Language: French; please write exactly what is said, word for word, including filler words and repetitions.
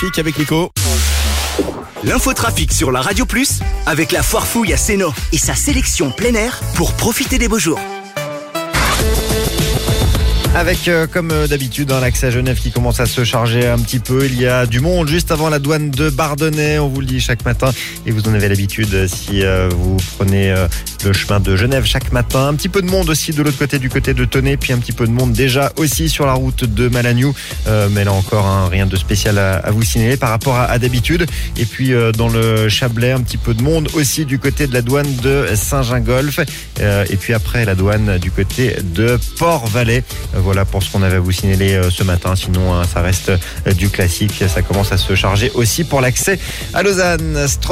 trafic avec Nico. L'infotrafic sur la Radio Plus avec la Foire Fouille à Sénaux et sa sélection plein air pour profiter des beaux jours. Avec, euh, comme euh, d'habitude, hein, l'accès à Genève qui commence à se charger un petit peu. Il y a du monde juste avant la douane de Bardonnay, on vous le dit chaque matin. Et vous en avez l'habitude si euh, vous prenez euh, le chemin de Genève chaque matin. Un petit peu de monde aussi de l'autre côté, du côté de Tenay. Puis un petit peu de monde déjà aussi sur la route de Malagnou. Euh, mais là encore, hein, rien de spécial à, à vous signaler par rapport à, à d'habitude. Et puis euh, dans le Chablais, un petit peu de monde aussi du côté de la douane de Saint-Gingolph. Euh, et puis après, la douane du côté de Port-Valais. Euh, Voilà pour ce qu'on avait à vous signaler ce matin. Sinon, ça reste du classique. Ça commence à se charger aussi pour l'accès à Lausanne.